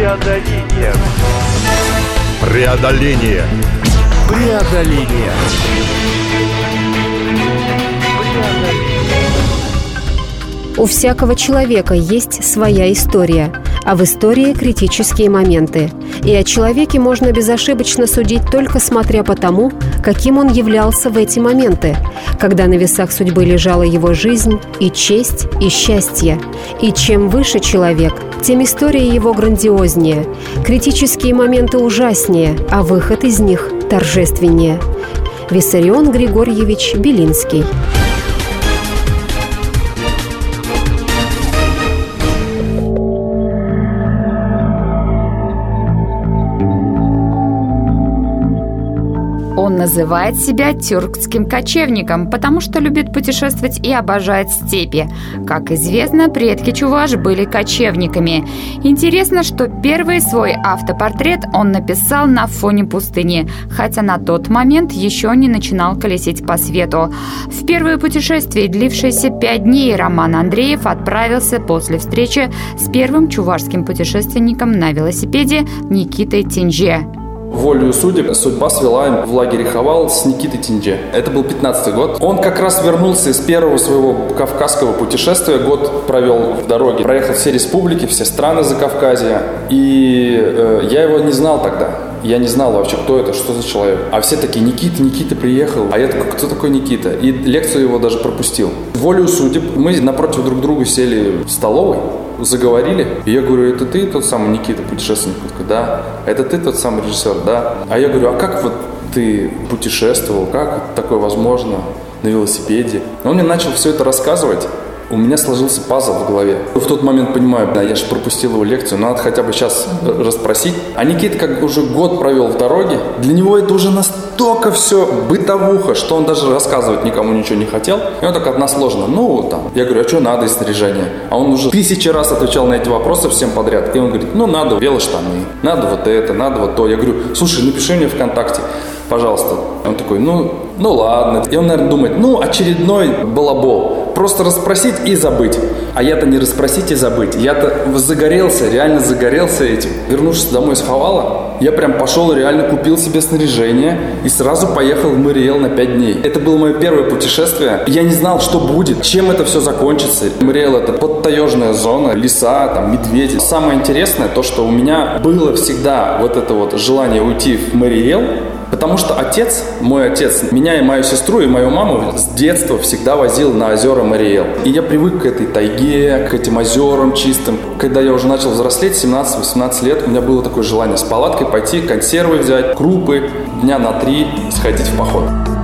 Преодоление. Преодоление. Преодоление. У всякого человека есть своя история, а в истории критические моменты. И о человеке можно безошибочно судить только смотря по тому, каким он являлся в эти моменты, когда на весах судьбы лежала его жизнь и честь, и счастье. И чем выше человек, тем история его грандиознее, критические моменты ужаснее, а выход из них торжественнее. Виссарион Григорьевич Белинский. Он называет себя тюркским кочевником, потому что любит путешествовать и обожает степи. Как известно, предки Чуваш были кочевниками. Интересно, что первый свой автопортрет он написал на фоне пустыни, хотя на тот момент еще не начинал колесить по свету. В первое путешествие, длившееся 5 дней, Роман Андреев отправился после встречи с первым чувашским путешественником на велосипеде Никитой Тинже. Волею судеб судьба свела им в лагере Хавал с Никитой Тинже. Это был 15-й год. Он как раз вернулся из первого своего кавказского путешествия. Год провел в дороге. Проехал все республики, все страны Закавказья. И я его не знал тогда. Я не знал вообще, кто это, что за человек. А все такие: Никита приехал. А я такой: кто такой Никита? И лекцию его даже пропустил. Волею судеб мы напротив друг друга сели в столовой, заговорили. И я говорю: это ты тот самый Никита, путешественник? Он такой: да. Это ты тот самый режиссер? Да. А я говорю: а как вот ты путешествовал? Как такое возможно на велосипеде? Он мне начал все это рассказывать. У меня сложился пазл в голове. В тот момент понимаю: да, я же пропустил его лекцию, надо хотя бы сейчас расспросить. А Никита как уже год провел в дороге, для него это уже настолько все бытовуха, что он даже рассказывать никому ничего не хотел. И он так односложно: ну там. Я говорю: а что надо из снаряжения? А он уже 1000 раз отвечал на эти вопросы всем подряд. И он говорит: ну надо велоштаны, надо вот это, надо вот то. Я говорю: слушай, напиши мне ВКонтакте, пожалуйста. Он такой: ну ладно. И он, наверное, думает: очередной балабол. Просто расспросить и забыть. А я-то не расспросить и забыть. Я-то загорелся, реально загорелся этим. Вернувшись домой с Хавала, я прям пошел и реально купил себе снаряжение и сразу поехал в Мариэл на 5 дней. Это было мое первое путешествие. Я не знал, что будет, чем это все закончится. Мариэл — это подтаежная зона, леса, там, медведи. Самое интересное то, что у меня было всегда вот это вот желание уйти в Мариэл, потому что мой отец, меня и мою сестру, и мою маму с детства всегда возил на озера Мариэл. И я привык к этой тайге, к этим озерам чистым. Когда я уже начал взрослеть, 17-18 лет, у меня было такое желание с палаткой пойти, консервы взять, крупы, дня на 3 сходить в поход.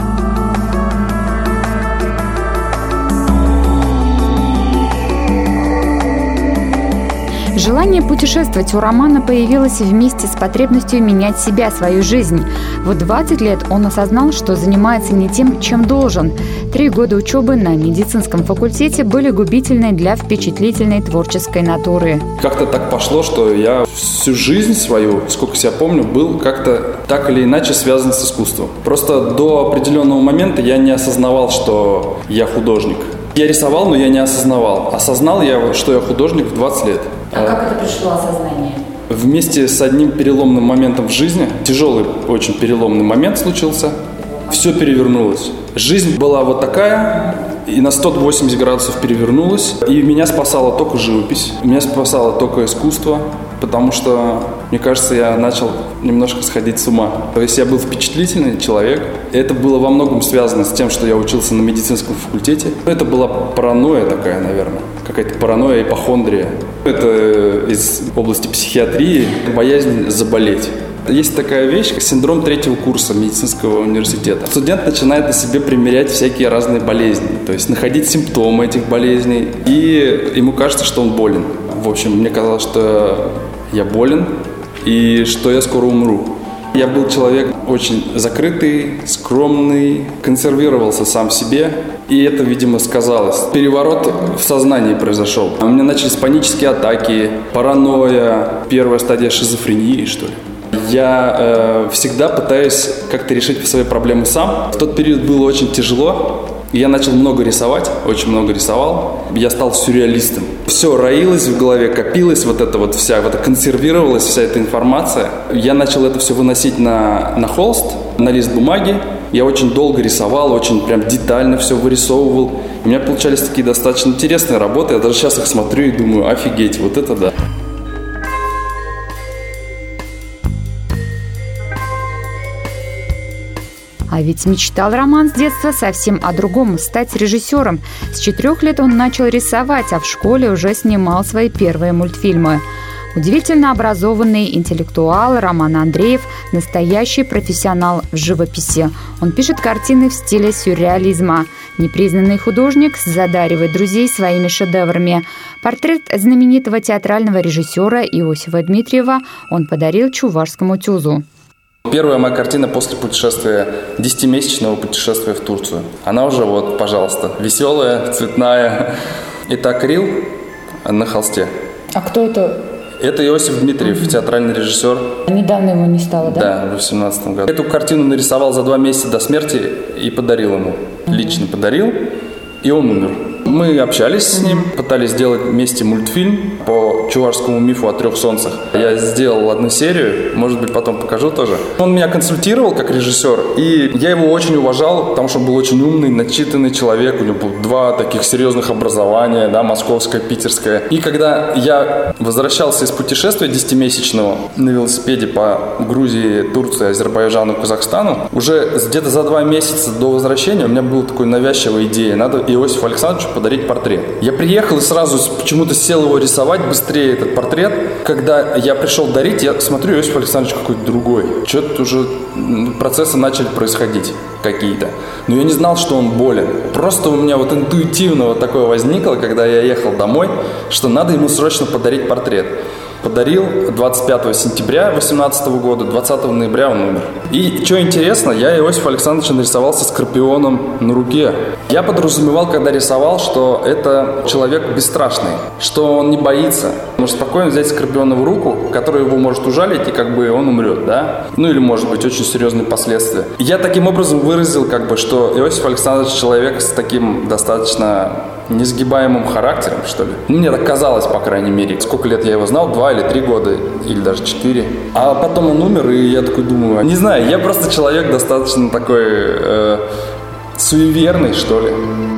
Желание путешествовать у Романа появилось вместе с потребностью менять себя, свою жизнь. В 20 лет он осознал, что занимается не тем, чем должен. 3 года учебы на медицинском факультете были губительны для впечатлительной творческой натуры. Как-то так пошло, что я всю жизнь свою, сколько себя помню, был как-то так или иначе связан с искусством. Просто до определенного момента я не осознавал, что я художник. Я рисовал, но я не осознавал. Осознал я, что я художник в 20 лет. А как это пришло осознание? Вместе с одним переломным моментом в жизни, тяжелый очень переломный момент случился, все перевернулось. Жизнь была вот такая, и на 180 градусов перевернулась. И меня спасала только живопись, меня спасало только искусство, потому что, мне кажется, я начал немножко сходить с ума. То есть я был впечатлительный человек. И это было во многом связано с тем, что я учился на медицинском факультете. Это была паранойя такая, наверное. Какая-то паранойя, ипохондрия. Это из области психиатрии, боязнь заболеть. Есть такая вещь, как синдром 3-го курса медицинского университета. Студент начинает на себе примерять всякие разные болезни, то есть находить симптомы этих болезней, и ему кажется, что он болен. В общем, мне казалось, что я болен и что я скоро умру. Я был человек очень закрытый, скромный, консервировался сам в себе, и это, видимо, сказалось. Переворот в сознании произошел. У меня начались панические атаки, паранойя, первая стадия шизофрении, что ли. Я всегда пытаюсь как-то решить свои проблемы сам. В тот период было очень тяжело. И я начал много рисовать, очень много рисовал. Я стал сюрреалистом. Все роилось в голове, копилось вот это вот вся, вот консервировалась вся эта информация. Я начал это все выносить на холст, на лист бумаги. Я очень долго рисовал, очень прям детально все вырисовывал. У меня получались такие достаточно интересные работы. Я даже сейчас их смотрю и думаю, офигеть, вот это да. А ведь мечтал Роман с детства совсем о другом – стать режиссером. С 4 лет он начал рисовать, а в школе уже снимал свои первые мультфильмы. Удивительно образованный интеллектуал Роман Андреев – настоящий профессионал в живописи. Он пишет картины в стиле сюрреализма. Непризнанный художник задаривает друзей своими шедеврами. Портрет знаменитого театрального режиссера Иосифа Дмитриева он подарил чувашскому ТЮЗу. Первая моя картина после путешествия, 10-месячного путешествия в Турцию. Она уже вот, пожалуйста, веселая, цветная. Это акрил на холсте. А кто это? Это Иосиф Дмитриев, театральный режиссер. Недавно его не стало, да? Да, в 2018 году. Эту картину нарисовал за 2 месяца до смерти и подарил ему. Лично подарил, и он умер. Мы общались с ним, пытались сделать вместе мультфильм по чувашскому мифу о 3 солнцах. Я сделал одну серию, может быть, потом покажу тоже. Он меня консультировал как режиссер, и я его очень уважал, потому что он был очень умный, начитанный человек. У него было 2 таких серьезных образования, да, московское, питерское. И когда я возвращался из путешествия 10-месячного на велосипеде по Грузии, Турции, Азербайджану, Казахстану, уже где-то за 2 месяца до возвращения у меня была такая навязчивая идея. Надо Иосифу Александровичу подарить портрет. Я приехал и сразу почему-то сел его рисовать быстрее, этот портрет. Когда я пришел дарить, я смотрю, Иосиф Александрович какой-то другой. Что-то уже процессы начали происходить какие-то. Но я не знал, что он болен. Просто у меня вот интуитивно вот такое возникло, когда я ехал домой, что надо ему срочно подарить портрет. Подарил 25 сентября 2018 года, 20 ноября он умер. И что интересно, я Иосифа Александровича нарисовал со скорпионом на руке. Я подразумевал, когда рисовал, что это человек бесстрашный, что он не боится. Может спокойно взять скорпиона в руку, который его может ужалить, и как бы он умрет, да? Ну или может быть очень серьезные последствия. Я таким образом выразил, как бы, что Иосиф Александрович человек с таким достаточно несгибаемым характером, что ли. Мне так казалось, по крайней мере. Сколько лет я его знал? 2 или 3 года, или даже 4. А потом он умер, и я такой думаю, не знаю, я просто человек достаточно такой суеверный, что ли.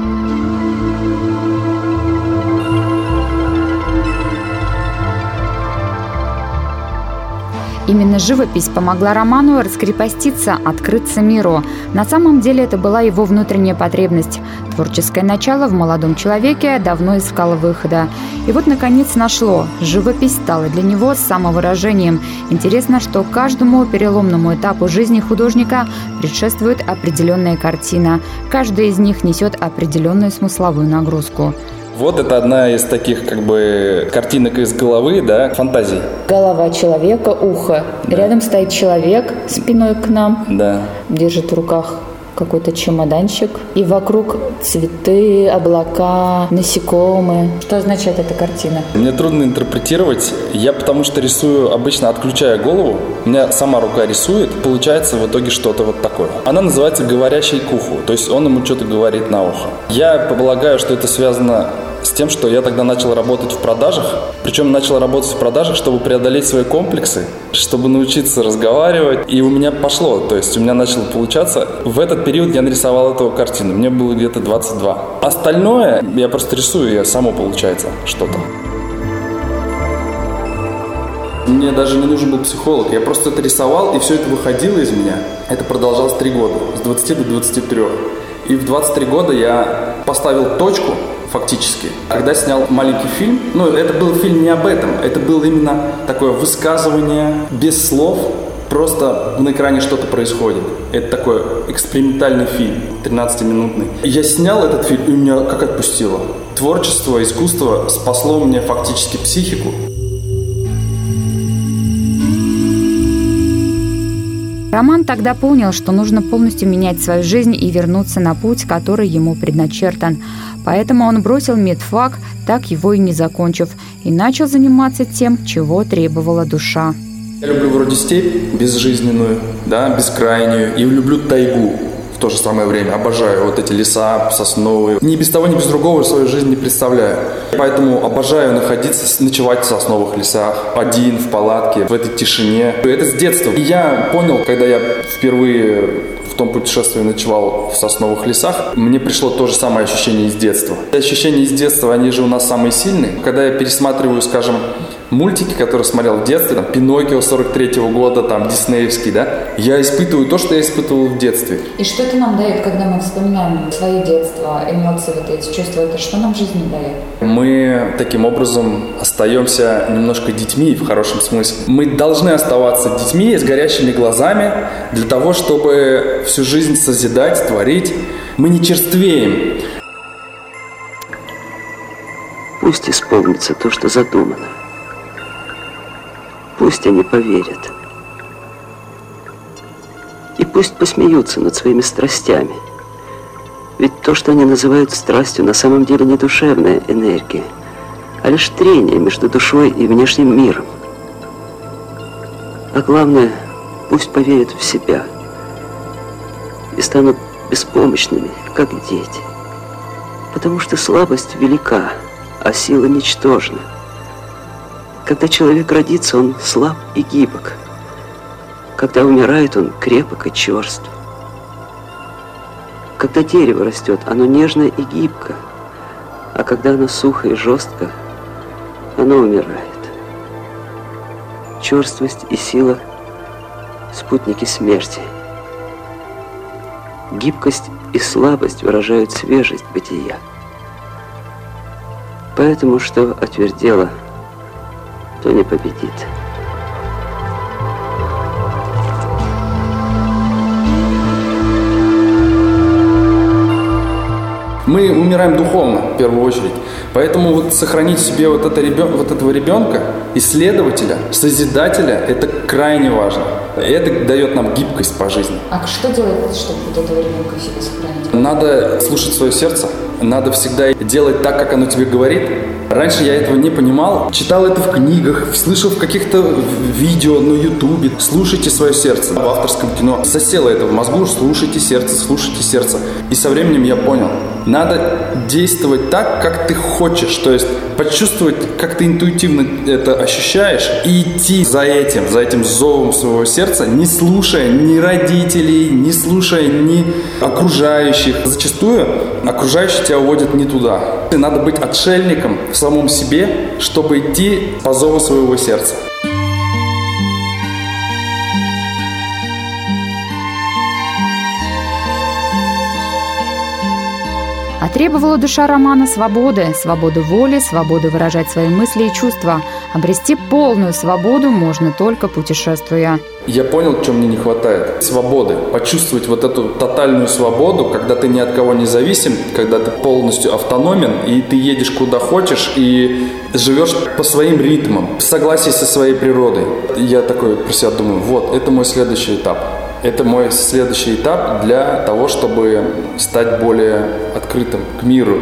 Именно живопись помогла Роману раскрепоститься, открыться миру. На самом деле это была его внутренняя потребность. Творческое начало в молодом человеке давно искало выхода. И вот, наконец, нашло. Живопись стала для него самовыражением. Интересно, что каждому переломному этапу жизни художника предшествует определенная картина. Каждая из них несет определенную смысловую нагрузку. Вот это одна из таких, как бы, картинок из головы, да, фантазий. Голова человека, ухо. Да. Рядом стоит человек спиной к нам. Да. Держит в руках какой-то чемоданчик. И вокруг цветы, облака, насекомые. Что означает эта картина? Мне трудно интерпретировать. Я потому что рисую обычно, отключая голову. У меня сама рука рисует. Получается в итоге что-то вот такое. Она называется «говорящий к уху». То есть он ему что-то говорит на ухо. Я полагаю, что это связано с тем, что я тогда начал работать в продажах. Причем начал работать в продажах, чтобы преодолеть свои комплексы, чтобы научиться разговаривать. И у меня пошло. То есть у меня начало получаться. В этот период я нарисовал эту картину. Мне было где-то 22. Остальное я просто рисую, и само получается что-то. Мне даже не нужен был психолог. Я просто это рисовал, и все это выходило из меня. Это продолжалось 3 года. С 20 до 23. И в 23 года я поставил точку, фактически, когда снял маленький фильм. Ну, это был фильм не об этом. Это было именно такое высказывание без слов. Просто на экране что-то происходит. Это такой экспериментальный фильм, 13-минутный. Я снял этот фильм, и меня как отпустило. Творчество, искусство спасло мне фактически психику. Роман тогда понял, что нужно полностью менять свою жизнь и вернуться на путь, который ему предначертан. Поэтому он бросил медфак, так его и не закончив, и начал заниматься тем, чего требовала душа. Я люблю вроде степь безжизненную, да, бескрайнюю, и люблю тайгу. в то же самое время. Обожаю вот эти леса сосновые. Ни без того, ни без другого в свою жизнь не представляю. Поэтому обожаю находиться, ночевать в сосновых лесах, один, в палатке, в этой тишине. Это с детства. И я понял, когда я впервые в том путешествии ночевал в сосновых лесах, мне пришло то же самое ощущение из детства. Ощущения из детства, они же у нас самые сильные. Когда я пересматриваю, скажем, мультики, которые смотрел в детстве, там, Пиноккио 43-го года, там, диснеевский, да, я испытываю то, что я испытывал в детстве. И что это нам дает, когда мы вспоминаем свои детства, эмоции, вот эти чувства, это что нам в жизни дает? Мы таким образом остаемся немножко детьми, в хорошем смысле. Мы должны оставаться детьми с горящими глазами для того, чтобы всю жизнь созидать, творить. Мы не черствеем. Пусть исполнится то, что задумано. Пусть они поверят. И пусть посмеются над своими страстями. Ведь то, что они называют страстью, на самом деле не душевная энергия, а лишь трение между душой и внешним миром. А главное, пусть поверят в себя и станут беспомощными, как дети. Потому что слабость велика, а сила ничтожна. Когда человек родится, он слаб и гибок. Когда умирает, он крепок и черств. Когда дерево растет, оно нежно и гибко. А когда оно сухо и жестко, оно умирает. Черствость и сила – спутники смерти. Гибкость и слабость выражают свежесть бытия. Поэтому, что отвердело, то не победит. Мы умираем духовно, в первую очередь. Поэтому вот сохранить в себе вот этого ребенка, исследователя, созидателя, это крайне важно. И это дает нам гибкость по жизни. А что делать, чтобы вот этого ребенка в себе сохранить? Надо слушать свое сердце. Надо всегда делать так, как оно тебе говорит. Раньше я этого не понимал. Читал это в книгах, слышал в каких-то видео на ютубе. Слушайте свое сердце. В авторском кино засело это в мозгу. Слушайте сердце, слушайте сердце. И со временем я понял. Надо действовать так, как ты хочешь. То есть почувствовать, как ты интуитивно это ощущаешь. И идти за этим зовом своего сердца, не слушая ни родителей, не слушая ни окружающих. Зачастую окружающие тебя уводят не туда. Надо быть отшельником в самом себе, чтобы идти по зову своего сердца. А требовала душа романа свободы воли, свободы выражать свои мысли и чувства. Обрести полную свободу можно только путешествуя. Я понял, чего мне не хватает. Свободы. Почувствовать вот эту тотальную свободу, когда ты ни от кого не зависим, когда ты полностью автономен, и ты едешь куда хочешь, и живешь по своим ритмам, в согласии со своей природой. Я такой про себя думаю, вот, это мой следующий этап. Это мой следующий этап для того, чтобы стать более открытым к миру.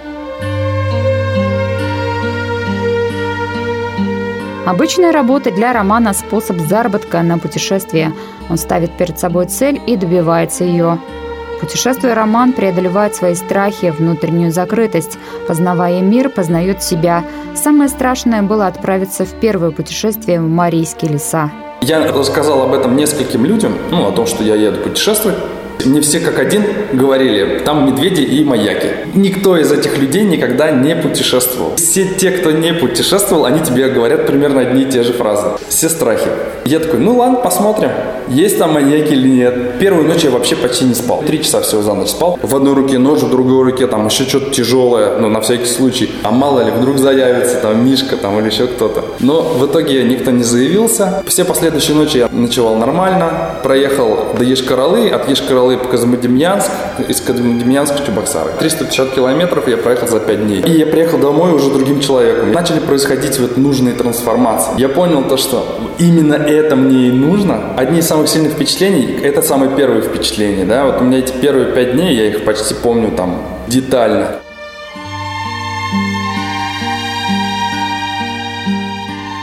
Обычная работа для Романа – способ заработка на путешествие. Он ставит перед собой цель и добивается ее. Путешествуя, Роман преодолевает свои страхи, внутреннюю закрытость. Познавая мир, познает себя. Самое страшное было отправиться в первое путешествие в Марийские леса. Я рассказал об этом нескольким людям, о том, что я еду путешествовать. Мне все как один говорили, там медведи и маяки. Никто из этих людей никогда не путешествовал. Все те, кто не путешествовал, они тебе говорят примерно одни и те же фразы. Все страхи. Я такой, ладно, посмотрим, есть там маньяки или нет. Первую ночь я вообще почти не спал. 3 часа всего за ночь спал. В одной руке нож, в другой руке там еще что-то тяжелое, на всякий случай. А мало ли, вдруг заявится там Мишка там или еще кто-то. Но в итоге никто не заявился. Все последующие ночи я ночевал нормально. Проехал до Йошкар-Олы, от Йошкар-Олы по Козьмодемьянск, из Козьмодемьянска в Чебоксары. 350 километров я проехал за 5 дней. И я приехал домой уже другим человеком. Начали происходить нужные трансформации. Я понял то, что именно это мне и нужно. Одни из самых сильных впечатлений – это самые первые впечатления. Да? Вот у меня эти первые 5 дней, я их почти помню там детально.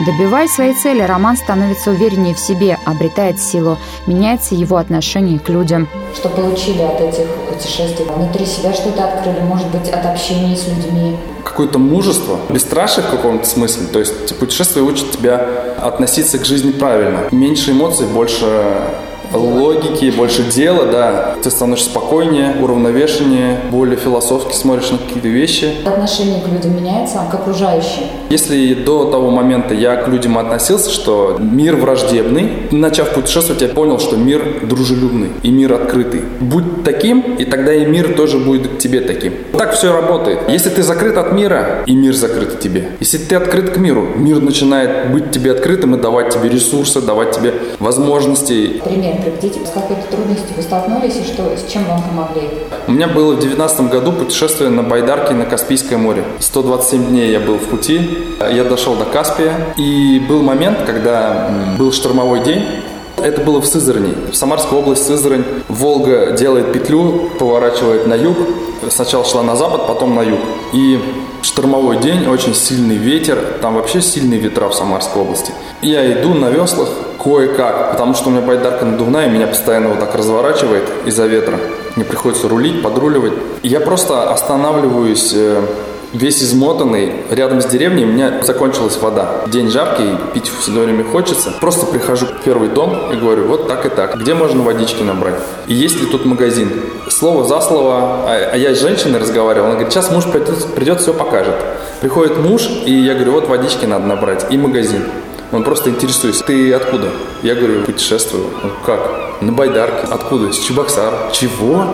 Добиваясь своей цели, Роман становится увереннее в себе, обретает силу, меняется его отношение к людям. Что получили от этих путешествий? Внутри себя что-то открыли, может быть, от общения с людьми? Какое-то мужество, бесстрашие в каком-то смысле. То есть путешествие учит тебя относиться к жизни правильно. Меньше эмоций, больше логики, больше дела, да. Ты становишься спокойнее, уравновешеннее, более философски смотришь на какие-то вещи. Отношение к людям меняется, к окружающим? Если до того момента я к людям относился, что мир враждебный, начав путешествовать, я понял, что мир дружелюбный и мир открытый. Будь таким, и тогда и мир тоже будет к тебе таким. Так все работает. Если ты закрыт от мира, и мир закрыт от тебя. Если ты открыт к миру, мир начинает быть тебе открытым и давать тебе ресурсы, давать тебе возможности. Пример приведите, с какой-то трудностью вы столкнулись и с чем вам помогли? У меня было в 2019 году путешествие на байдарке на Каспийское море. 127 дней я был в пути, я дошел до Каспия, и был момент, когда был штормовой день. Это было в Сызрани, в Самарской области, Сызрань. Волга делает петлю, поворачивает на юг. Сначала шла на запад, потом на юг. И штормовой день, очень сильный ветер. Там вообще сильные ветра в Самарской области. Я иду на веслах кое-как, потому что у меня байдарка надувная, меня постоянно вот так разворачивает из-за ветра. Мне приходится рулить, подруливать. И я просто останавливаюсь, весь измотанный, рядом с деревней, у меня закончилась вода. День жаркий, пить все время хочется. Просто прихожу в первый дом и говорю, вот так и так, где можно водички набрать? И есть ли тут магазин? Слово за слово, а я с женщиной разговаривал, она говорит, сейчас муж придет, все покажет. Приходит муж, и я говорю, вот водички надо набрать, и магазин. Он просто интересуется, ты откуда? Я говорю, путешествую. Он, как? На байдарке. Откуда? Из Чебоксара. Чего?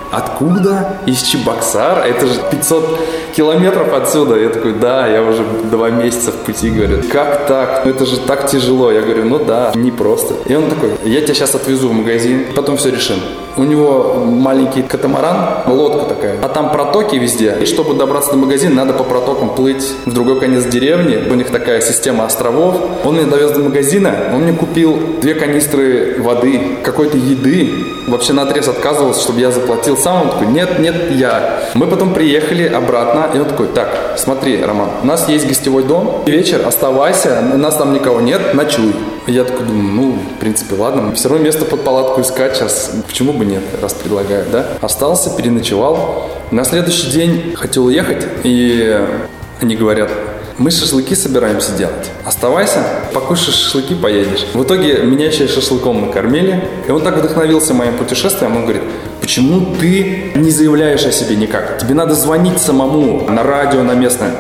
Откуда? Из Чебоксара? Это же 500 километров отсюда. Я такой, да, я уже 2 месяца в пути. Говорит, как так? Это же так тяжело. Я говорю, ну да, непросто. И он такой, я тебя сейчас отвезу в магазин, потом все решим. У него маленький катамаран, лодка такая, а там протоки везде. И чтобы добраться до магазина, надо по протокам плыть в другой конец деревни. У них такая система островов. Он меня довез до магазина, он мне купил 2 канистры воды, какой-то еды. Вообще наотрез отказывался, чтобы я заплатил сам. Он такой, нет, я. Мы потом приехали обратно, и он такой, так, смотри, Роман, у нас есть гостевой дом, вечер, оставайся, у нас там никого нет, ночуй. Я такой думаю, ну, в принципе, ладно, все равно место под палатку искать сейчас, почему бы нет, раз предлагают, да? Остался, переночевал. На следующий день хотел уехать, и они говорят, мы шашлыки собираемся делать. Оставайся, покушаешь шашлыки, поедешь. В итоге меня еще шашлыком накормили, и он так вдохновился моим путешествием, он говорит, почему ты не заявляешь о себе никак? Тебе надо звонить самому на радио, на местное.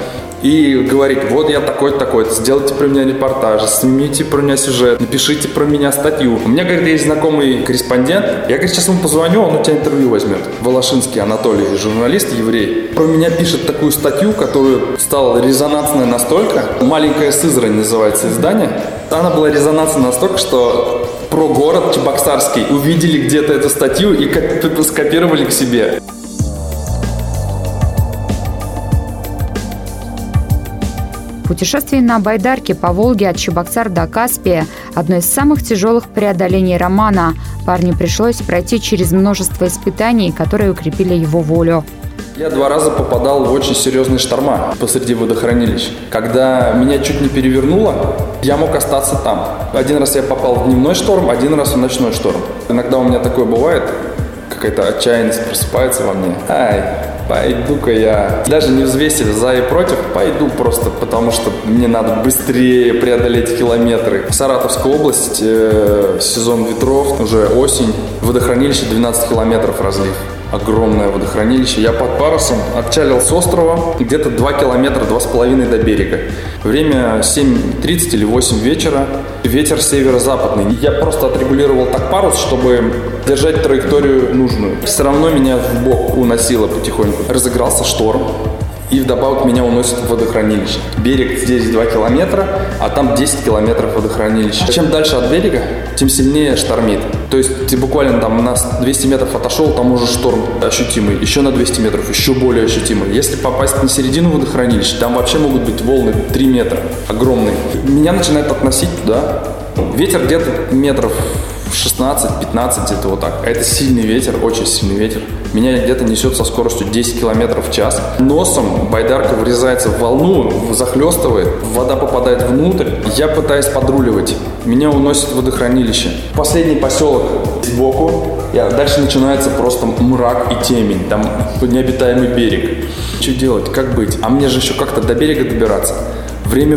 И говорить, вот я такой-то, сделайте про меня репортажи, снимите про меня сюжет, напишите про меня статью. У меня, говорит, есть знакомый корреспондент, я, говорит, сейчас ему позвоню, он у тебя интервью возьмет. Волошинский Анатолий, журналист, еврей. Про меня пишет такую статью, которая стала резонансной настолько. «Маленькая Сызрань» называется издание. Она была резонансной настолько, что про город Чебоксарский увидели где-то эту статью и скопировали к себе. Путешествие на байдарке по Волге от Чебоксар до Каспия – одно из самых тяжелых преодолений Романа. Парню пришлось пройти через множество испытаний, которые укрепили его волю. Я 2 раза попадал в очень серьезные шторма посреди водохранилищ. Когда меня чуть не перевернуло, я мог остаться там. 1 раз я попал в дневной шторм, 1 раз в ночной шторм. Иногда у меня такое бывает, какая-то отчаянность просыпается во мне. Пойду-ка я. Даже не взвесили за и против, пойду просто, потому что мне надо быстрее преодолеть километры. Саратовская область, сезон ветров, уже осень, водохранилище 12 километров разлив. Огромное водохранилище. Я под парусом отчалил с острова где-то 2 километра, 2,5 до берега. Время 7:30 или 8 вечера. Ветер северо-западный. Я просто отрегулировал так парус, чтобы держать траекторию нужную. Все равно меня в бок уносило потихоньку. Разыгрался шторм. И вдобавок меня уносит в водохранилище. Берег здесь 2 километра, а там 10 километров водохранилища. Чем дальше от берега, тем сильнее штормит. То есть ты буквально там на 200 метров отошел, там уже шторм ощутимый. Еще на 200 метров, еще более ощутимый. Если попасть на середину водохранилища, там вообще могут быть волны 3 метра, огромные. Меня начинает относить туда. Ветер где-то метров 16-15, где-то вот так. А это сильный ветер, очень сильный ветер. Меня где-то несет со скоростью 10 км в час. Носом байдарка врезается в волну, захлестывает, вода попадает внутрь. Я пытаюсь подруливать. Меня уносит в водохранилище. Последний поселок сбоку. Дальше начинается просто мрак и темень. Там необитаемый берег. Что делать? Как быть? А мне же еще как-то до берега добираться. Время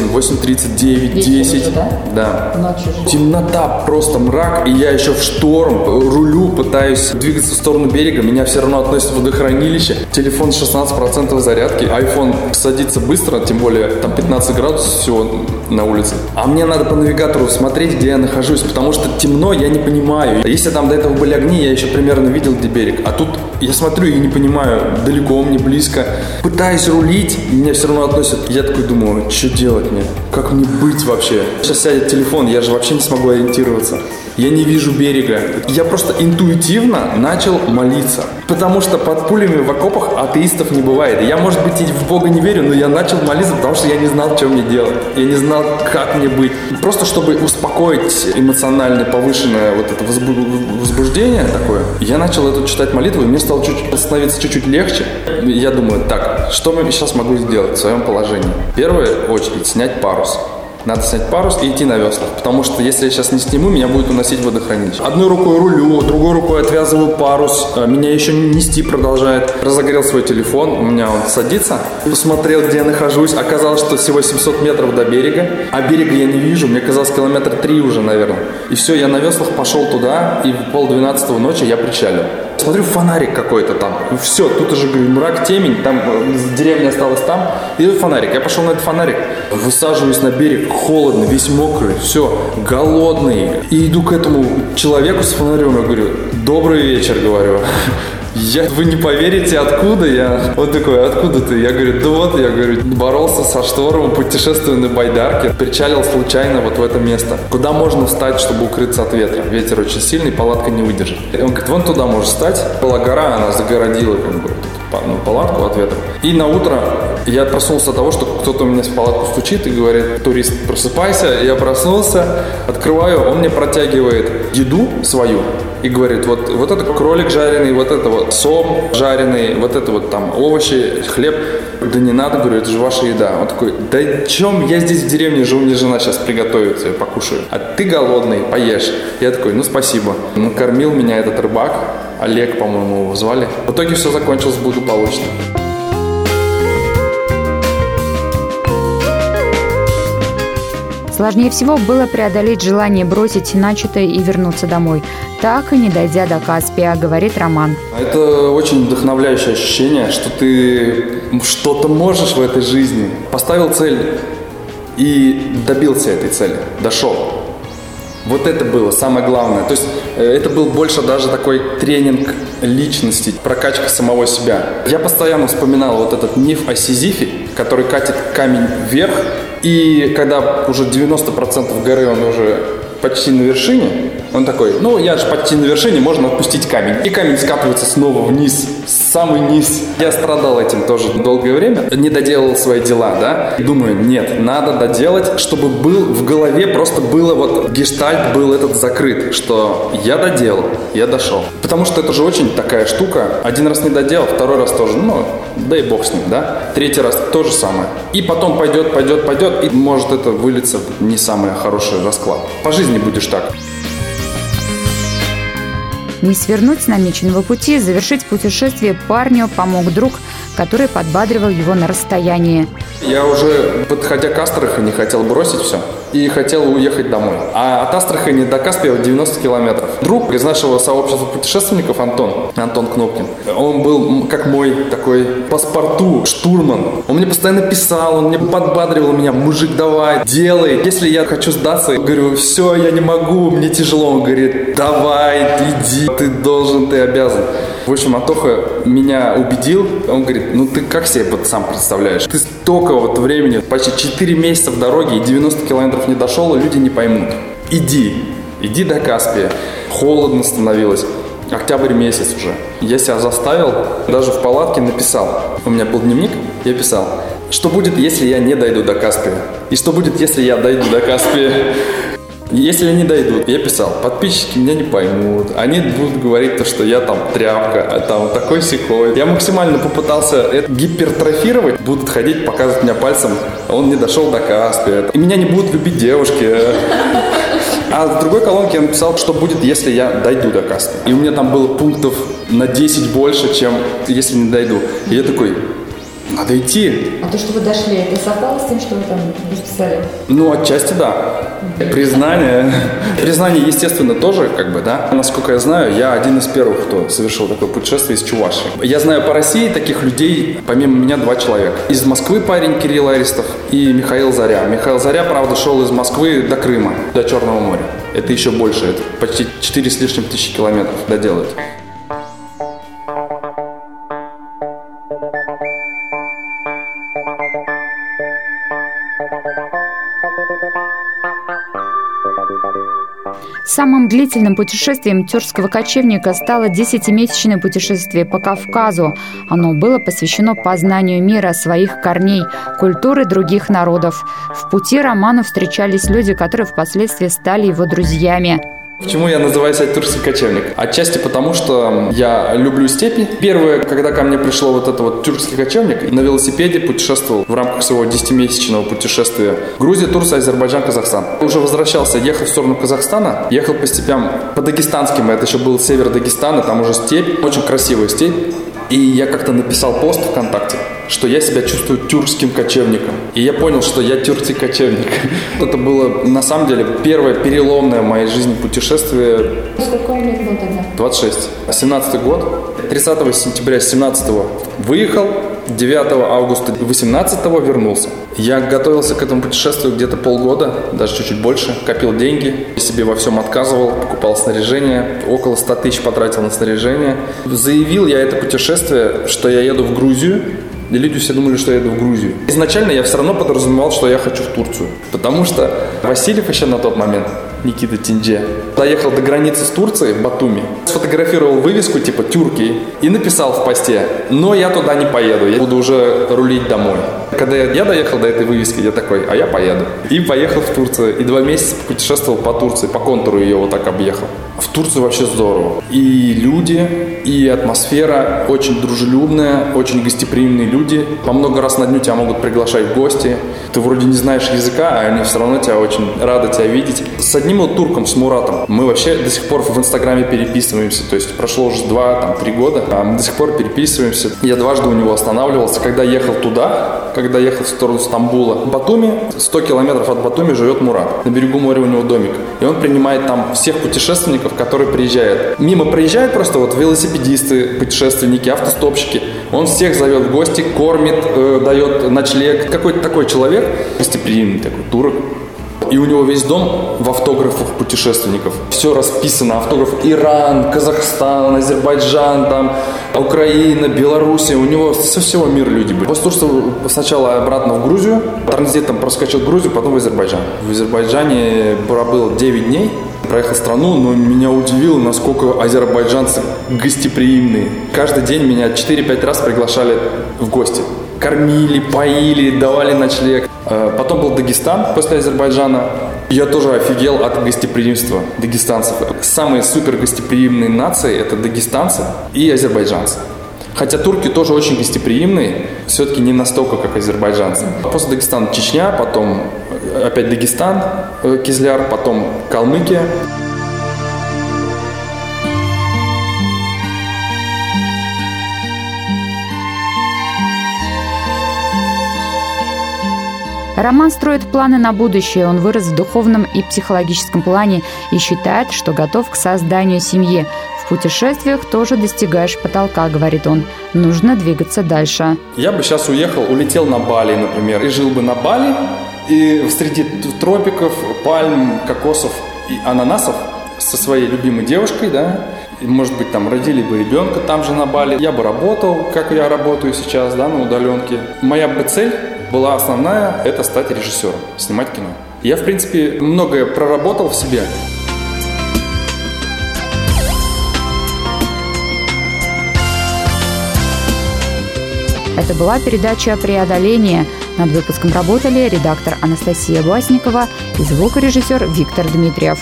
8:39, 10. Уже, да? Да. Ночью же. Темнота, просто мрак, и я еще в шторм рулю, пытаюсь двигаться в сторону берега, меня все равно относят в водохранилище. Телефон 16% зарядки, iPhone садится быстро, тем более там 15 градусов всего на улице. А мне надо по навигатору смотреть, где я нахожусь, потому что темно, я не понимаю. Если там до этого были огни, я еще примерно видел, где берег. А тут я смотрю и не понимаю, далеко мне, близко. Пытаюсь рулить, меня все равно относят. Я такой думаю, что делать мне? Как мне быть вообще? Сейчас сядет телефон, я же вообще не смогу ориентироваться. Я не вижу берега. Я просто интуитивно начал молиться. Потому что под пулями в окопах атеистов не бывает. Я, может быть, и в Бога не верю, но я начал молиться, потому что я не знал, что мне делать. Я не знал, как мне быть. Просто чтобы успокоить эмоционально повышенное вот это возбуждение такое, я начал эту читать молитву, и мне стало становиться чуть-чуть легче. Я думаю, так, что я сейчас могу сделать в своем положении? В первую очередь снять парус. Надо снять парус и идти на веслах, потому что если я сейчас не сниму, меня будет уносить в водохранилище. Одной рукой рулю, другой рукой отвязываю парус, меня еще нести продолжает. Разогрел свой телефон, у меня он садится, посмотрел, где я нахожусь, оказалось, что всего 700 метров до берега, а берега я не вижу, мне казалось, 3 километра уже, наверное. И все, я на веслах пошел туда, и в 11:30 ночи я причалил. Смотрю, фонарик какой-то там. Все, тут уже, говорю, мрак, темень, там деревня осталась там. И тут фонарик. Я пошел на этот фонарик, высаживаюсь на берег, холодно, весь мокрый, все, голодный. И иду к этому человеку с фонарем, я говорю, добрый вечер, говорю. Вы не поверите, откуда я? Он такой, откуда ты? Я говорю, да вот, я говорю, боролся со штормом, путешествую на байдарке, причалил случайно вот в это место. Куда можно встать, чтобы укрыться от ветра? Ветер очень сильный, палатка не выдержит. И он говорит, вон туда можешь встать. Была гора, она загородила как бы палатку от ветра. И на утро я проснулся от того, что кто-то у меня в палатку стучит и говорит, турист, просыпайся. Я проснулся, открываю, он мне протягивает еду свою и говорит, вот это кролик жареный, вот это вот сом жареный, вот это вот там овощи, хлеб. Да не надо, говорю, это же ваша еда. Он такой, да чем, я здесь в деревне живу, мне жена сейчас приготовит, я покушаю. А ты голодный, поешь. Я такой, ну спасибо. Накормил меня этот рыбак, Олег, по-моему, его звали. В итоге все закончилось благополучно. Сложнее всего было преодолеть желание бросить начатое и вернуться домой, так и не дойдя до Каспия, говорит Роман. Это очень вдохновляющее ощущение, что ты что-то можешь в этой жизни. Поставил цель и добился этой цели, дошел. Вот это было самое главное. То есть это был больше даже такой тренинг личности, прокачка самого себя. Я постоянно вспоминал вот этот миф о Сизифе, который катит камень вверх. И когда уже 90% горы, он уже почти на вершине, он такой, ну я же почти на вершине, можно отпустить камень. И камень скатывается снова вниз, самый низ. Я страдал этим тоже долгое время, не доделал свои дела, да. Думаю, нет, надо доделать, чтобы был в голове, просто было вот гештальт был этот закрыт, что я доделал, я дошел. Потому что это же очень такая штука, один раз не доделал, второй раз тоже, ну, да и бог с ним, да. Третий раз то же самое. И потом пойдет, и может это вылиться в не самый хороший расклад. По жизни будешь так. Не свернуть с намеченного пути, завершить путешествие парню помог друг, который подбадривал его на расстоянии. Я уже, подходя к Астрахани, хотел бросить все и хотел уехать домой. А от Астрахани до Каспия 90 километров. Друг из нашего сообщества путешественников Антон Кнопкин, он был как мой такой паспорту, штурман. Он мне постоянно писал, он мне подбадривал меня, мужик, давай, делай. Если я хочу сдаться, говорю, все, я не могу, мне тяжело. Он говорит, давай, иди, ты должен, ты обязан. В общем, Антоха меня убедил. Он говорит, ну ты как себе вот сам представляешь? Ты столько вот времени, почти 4 месяца в дороге и 90 километров не дошел, и люди не поймут. Иди до Каспия. Холодно становилось. Октябрь месяц уже. Я себя заставил, даже в палатке написал. У меня был дневник, я писал, что будет, если я не дойду до Каспия? И что будет, если я дойду до Каспия? Если они дойдут, я писал, подписчики меня не поймут, они будут говорить то, что я там тряпка, там такой-сякой. Я максимально попытался это гипертрофировать, будут ходить, показывать меня пальцем, он не дошел до Каспия, и меня не будут любить девушки. А в другой колонке я написал, что будет, если я дойду до Каспия. И у меня там было пунктов на 10 больше, чем если не дойду. И я такой, надо идти. А то, что вы дошли, это совпало с тем, что вы там расписали? Ну, отчасти да. Признание, естественно, тоже, как бы, да. Насколько я знаю, я один из первых, кто совершил такое путешествие из Чувашии. Я знаю по России таких людей, помимо меня, 2 человека. Из Москвы парень Кирилл Аристов и Михаил Заря. Михаил Заря, правда, шел из Москвы до Крыма, до Черного моря. Это еще больше, это почти 4 с лишним тысячи километров доделают. Самым длительным путешествием тюркского кочевника стало 10-месячное путешествие по Кавказу. Оно было посвящено познанию мира, своих корней, культуры других народов. В пути Роману встречались люди, которые впоследствии стали его друзьями. Почему я называю себя тюркский кочевник? Отчасти потому, что я люблю степи. Первое, когда ко мне пришло вот это вот тюркский кочевник, на велосипеде путешествовал в рамках своего 10-месячного путешествия. Грузия, Турция, Азербайджан, Казахстан. Уже возвращался, ехал в сторону Казахстана, ехал по степям, по дагестанским, это еще был север Дагестана, там уже степь, очень красивая степь. И я как-то написал пост ВКонтакте, что я себя чувствую тюркским кочевником. И я понял, что я тюркский кочевник. Это было, на самом деле, первое переломное в моей жизни путешествие. Сколько вам лет было тогда? 26. 17-й год. 30 сентября 17-го выехал, 9 августа 18-го вернулся. Я готовился к этому путешествию где-то полгода, даже чуть-чуть больше. Копил деньги, себе во всем отказывал, покупал снаряжение. Около 100 тысяч потратил на снаряжение. Заявил я это путешествие, что я еду в Грузию. И люди все думали, что я еду в Грузию. Изначально я все равно подразумевал, что я хочу в Турцию. Потому что Васильев еще на тот момент, Никита Тинже, доехал до границы с Турцией, в Батуми, сфотографировал вывеску типа «Тюрки» и написал в посте: «Но я туда не поеду, я буду уже рулить домой». Когда я доехал до этой вывески, я такой: «А я поеду». И поехал в Турцию. И 2 месяца путешествовал по Турции, по контуру ее вот так объехал. В Турции вообще здорово. И люди, и атмосфера очень дружелюбная, очень гостеприимные люди. По много раз на дню тебя могут приглашать в гости. Ты вроде не знаешь языка, а они все равно тебя очень рады тебя видеть. С одним вот турком, с Муратом, мы вообще до сих пор в Инстаграме переписываемся. То есть прошло уже 2-3 года, а мы до сих пор переписываемся. Я дважды у него останавливался. Когда ехал туда, когда ехал в сторону Стамбула, в Батуми, 100 километров от Батуми живет Мурат. На берегу моря у него домик. И он принимает там всех путешественников, которые приезжают. Мимо проезжают просто вот велосипедисты, путешественники, автостопщики. Он всех зовет в гости, кормит, дает ночлег. Какой-то такой человек, гостеприимный такой турок. И у него весь дом в автографах путешественников. Все расписано, автограф Иран, Казахстан, Азербайджан, там, Украина, Белоруссия. У него со всего мира люди были. После того, что сначала обратно в Грузию, транзитом проскочил в Грузию, потом в Азербайджан. В Азербайджане пробыл 9 дней. Проехал страну, но меня удивило, насколько азербайджанцы гостеприимные. Каждый день меня 4-5 раз приглашали в гости. Кормили, поили, давали ночлег. Потом был Дагестан после Азербайджана. Я тоже офигел от гостеприимства дагестанцев. Самые супер гостеприимные нации – это дагестанцы и азербайджанцы. Хотя турки тоже очень гостеприимные, все-таки не настолько, как азербайджанцы. После Дагестана Чечня, потом опять Дагестан, Кизляр, потом Калмыкия. Роман строит планы на будущее. Он вырос в духовном и психологическом плане и считает, что готов к созданию семьи. В путешествиях тоже достигаешь потолка, говорит он. Нужно двигаться дальше. Я бы сейчас уехал, улетел на Бали, например, и жил бы на Бали, и среди тропиков, пальм, кокосов и ананасов со своей любимой девушкой, да, и, может быть, там родили бы ребенка там же на Бали. Я бы работал, как я работаю сейчас, да, на удаленке. Моя бы цель была основная – это стать режиссером, снимать кино. Я, в принципе, многое проработал в себе. Это была передача «Преодоление». Над выпуском работали редактор Анастасия Власникова и звукорежиссер Виктор Дмитриев.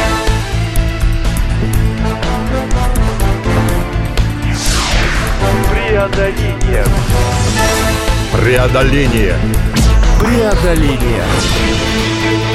Преодоление. Преодоление. Преодоление.